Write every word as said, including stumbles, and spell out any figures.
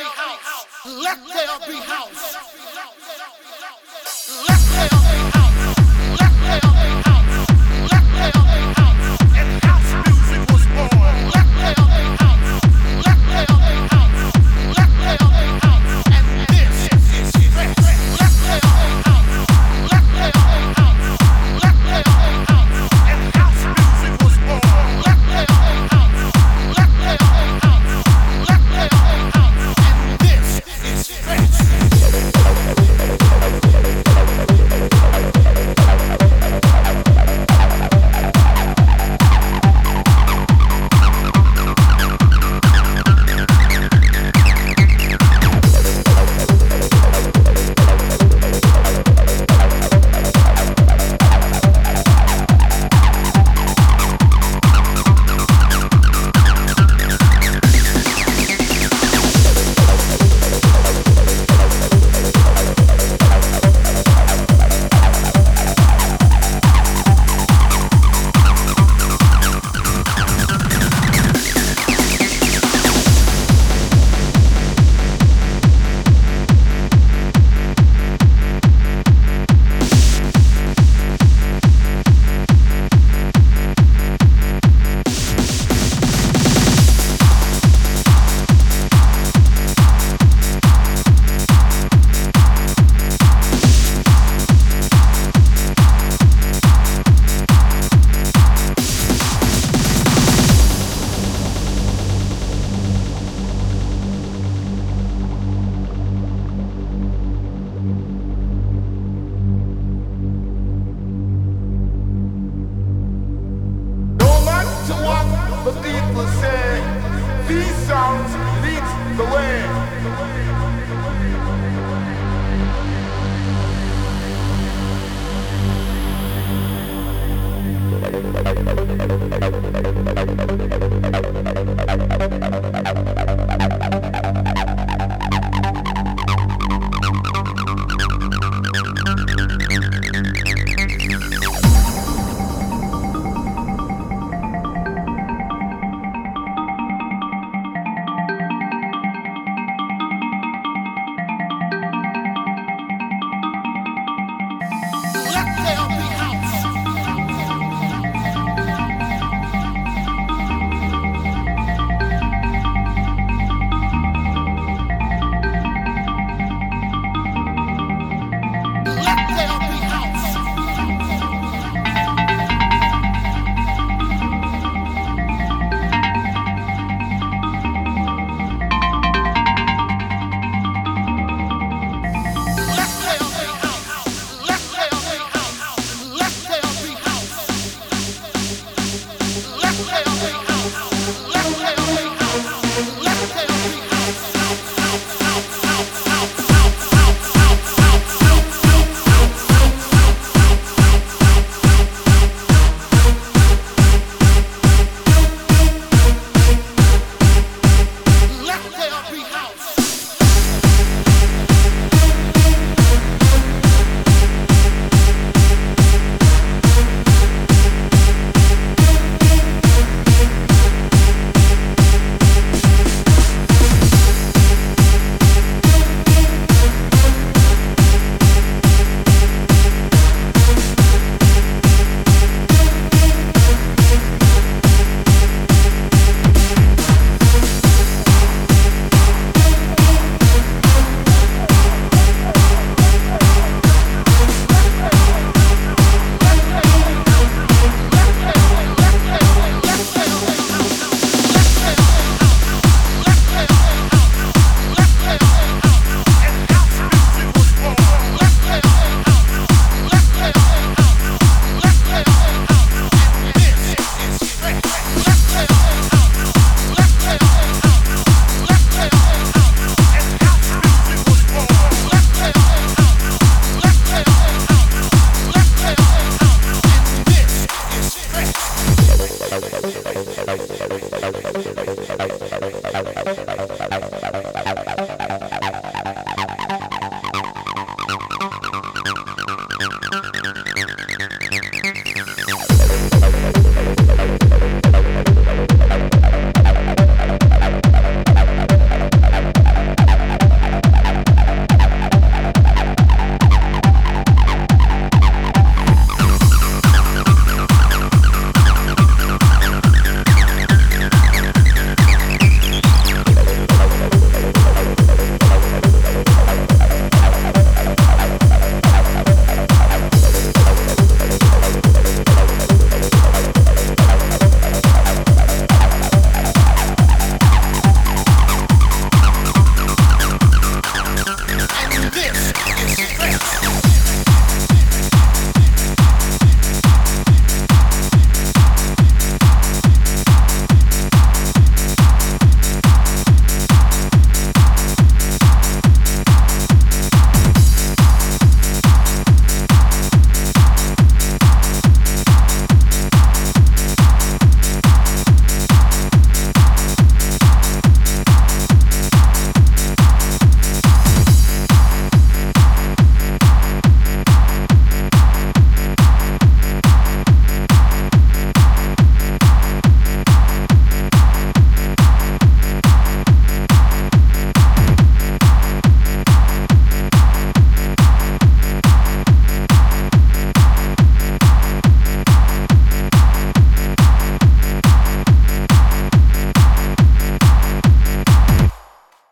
Let there be house. Let there be house. Let there be house. Let there be house. And house music was born. Let there be house. Let there be house. Let there be house. And this is fresh. Let there be house. Let there be house. Let there be house. And house music was born. Let there be house. Let there be house. Let there be house. And this is fresh. The people say these songs lead the way. Thank you.